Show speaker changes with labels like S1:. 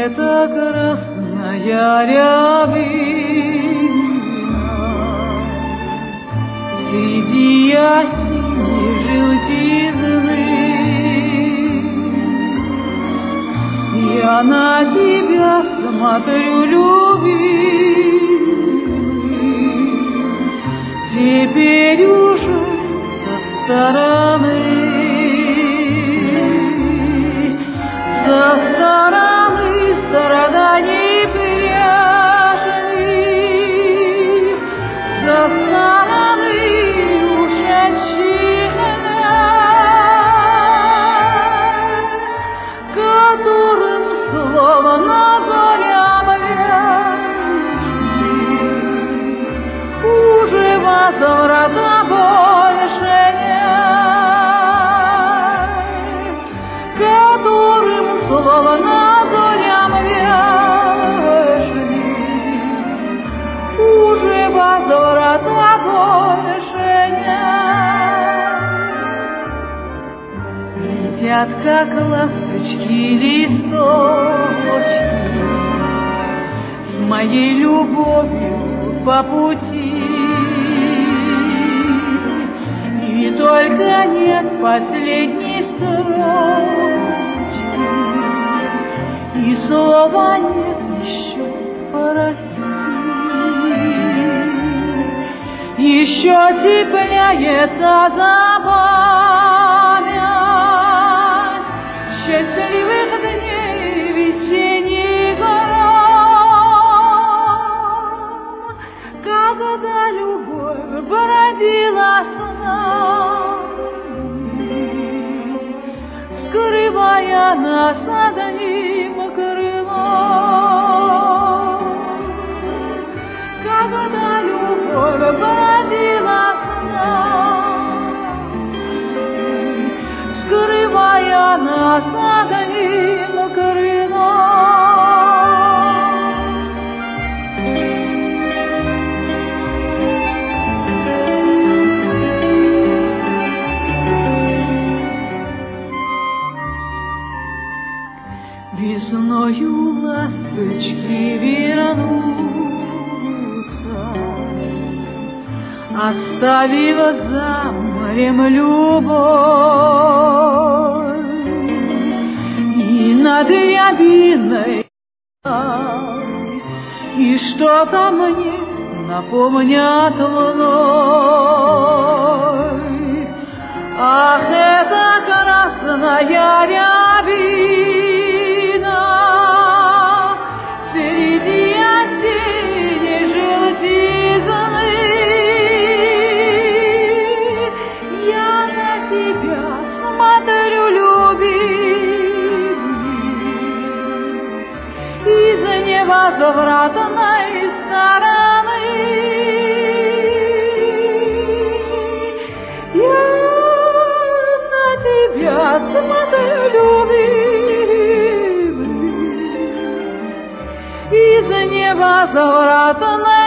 S1: это красная рябина среди осенней желтизны. Я на тебя смотрю, любимый, теперь уже со стороны. Со стороны страданий прежних, со стороны ушедших, которым словно зарям вечных уже возврата больше нет, которым словно зарям вечных уже возврата больше нет. Летят, как ласточки, листочки с моей любовью по пути, и только нет последней строчки, и слова нет еще прости. Еще цепляется за память счастливых дней весенних гром, когда любовь бродила с нами, скрывая нас одним крылом, когда любовь бродила с нами, скрывая нас одним крылом. Весною ласточки вернутся, оставив за морем любовь, и над рябиной, и что-то мне напомнят вновь. Ах, это красная рябина среди осенней желтизны. Я на тебя смотрю, любимый, из невозвратной стороны. Я на тебя смотрю, любимый, из невозвратной